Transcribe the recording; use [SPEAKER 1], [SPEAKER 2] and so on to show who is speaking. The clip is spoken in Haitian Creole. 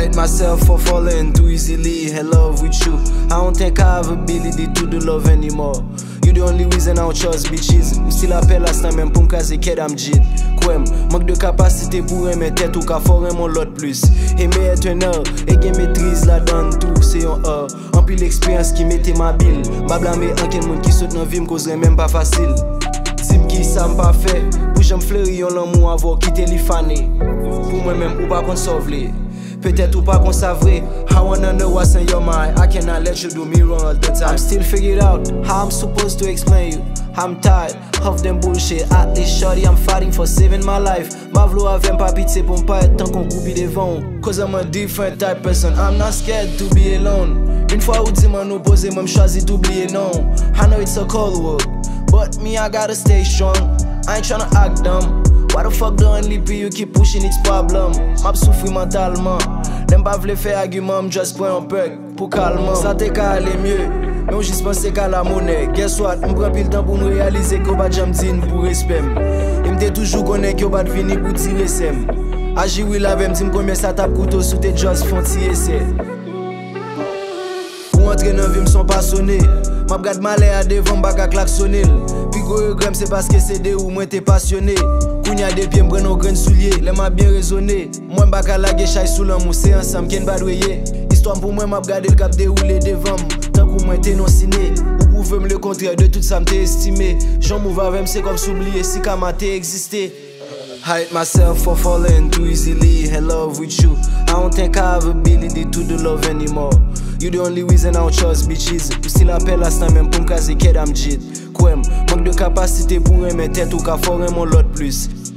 [SPEAKER 1] hate myself for falling too easily in love with you. I don't think I have ability to do love anymore. You the only reason I trust bitches. M still appelle last time même pour m'kaze ked am jit. Kwem, manque de capacité pour aimer tête ou ka fort mon lot plus. Aimer être un heure, et gen maîtrise la donne tout, c'est un heure. En pile l'expérience qui mettait ma bille. Ma blâmer en quel monde qui saute dans vie m'causerait même pas facile. Dim qui ça m'a pas fait, pour j'aime fleurir yon l'amour avant quitter li fané. Pour moi-même ou pas qu'on sauve les. Peut-être ou pas qu'on savrait. I wanna know what's in your mind. I cannot let you do me wrong all the time. I'm still figuring out how I'm supposed to explain you. I'm tired of them bullshit. At least shorty, I'm fighting for saving my life. Ma vlo avem pa pitié pour m'pas être tant qu'on groupe devant. Cause I'm a different type person. I'm not scared to be alone. Une fois ou dit m'en opposé, moi m'choisi d'oublier non. I know it's a cold world, but me I gotta stay strong. I ain't tryna act dumb. Why the fuck the only be you keep pushing its problem? M'ap souffri mentalement. Dem pa vle fè argument, m'just prend un perk pour calmant. Ça te ka aller mieux, mais on juste pense qu'à la monnaie. Guess what? M'prend pile temps pour m'réaliser qu'on bat jam din pour respect. M'te toujours connaît qu'on bat vini pour tirer sem. Agi will avec m'dim combien ça tape couteau sous tes just font tirer c'est. Pour entrer dans vie m'son pas sonné. M'ap gade malé à devant m'baka klaxonner. Puis go regret c'est parce que c'est de ou moi t'es passionné. Kounya des pieds m'prenne au grain soulier, les m'a bien raisonné. Moi m'baka lage chay sous l'amour, c'est ensemble qu'en badouye. Histoire pour moi m'a gardé le cap déroulé devant tant que moi t'es non ciné. Ou pouvez me le contraire de tout ça m'te estimé. J'en move avec c'est comme s'oublier si qu'à m'a existé. I hate myself for falling too easily in love with you. I don't think I have ability to do love anymore. You the only reason I trust bitches. Ou still appelle last time même pour m'kaze ked am jit. Kwem, manque de capacité pour aimer tête ou ka fort mon lot plus.